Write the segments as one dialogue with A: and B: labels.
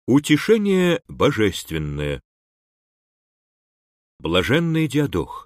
A: Утешение божественное. Блаженный Диадох.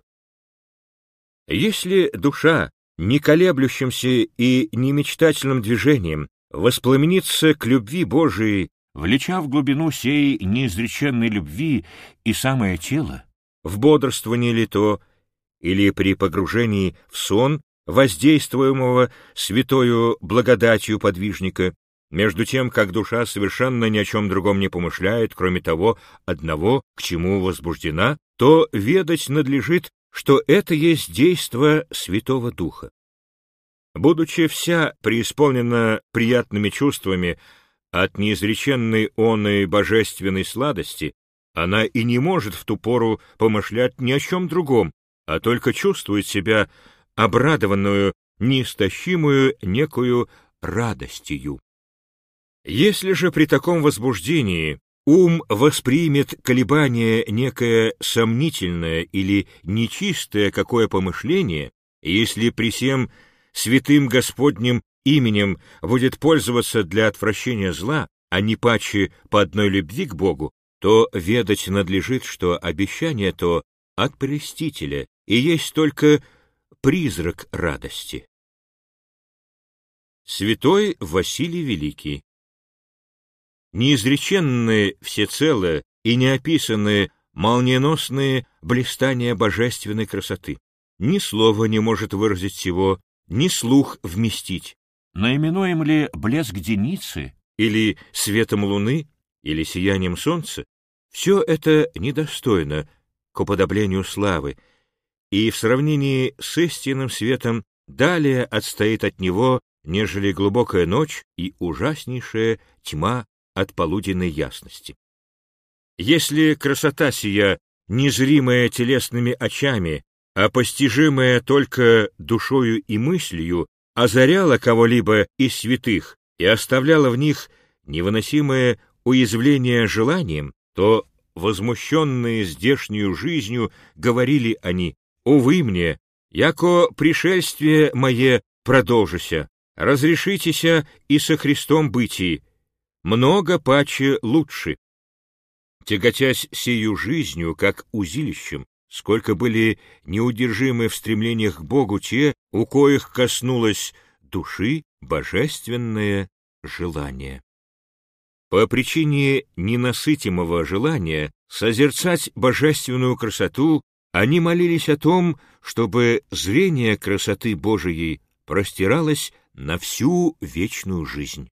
A: Если душа не колеблющимся и не мечтательным движением воспламенится к любви Божией, влеча в глубину сей неизреченной любви и самое тело, в бодрствовании ли то, или при погружении в сон, воздействуемого святою благодатью подвижника, между тем, как душа совершенно ни о чем другом не помышляет, кроме того одного, к чему возбуждена, то ведать надлежит, что это есть действо Святого Духа. Будучи вся преисполнена приятными чувствами от неизреченной оной божественной сладости, она и не может в ту пору помышлять ни о чем другом, а только чувствует себя обрадованную, неистощимую некую радостью. Если же при таком возбуждении ум воспримет колебание некое сомнительное или нечистое какое помышление, если при сем святым Господним именем будет пользоваться для отвращения зла, а не паче по одной любви к Богу, то ведать надлежит, что обещание то от Прелестителя и есть только призрак радости. Святой Василий Великий. Неизреченные всецело и неописанные молниеносные блистания божественной красоты. Ни слово не может выразить всего, ни слух вместить. Наименуем ли блеск деницы, или светом луны, или сиянием солнца, все это недостойно к уподоблению славы, и в сравнении с истинным светом далее отстоит от него, нежели глубокая ночь и ужаснейшая тьма от полуденной ясности. Если красота сия, незримая телесными очами, а постижимая только душою и мыслью, озаряла кого-либо из святых и оставляла в них невыносимое уязвление желанием, то, возмущенные здешнюю жизнью, говорили они: «Увы мне, яко пришествие мое продолжися, разрешитеся и со Христом бытии, много паче лучше». Тяготясь сию жизнью, как узилищем, сколько были неудержимы в стремлениях к Богу те, у коих коснулось души божественное желание. По причине ненасытимого желания созерцать божественную красоту, они молились о том, чтобы зрение красоты Божией простиралось на всю вечную жизнь.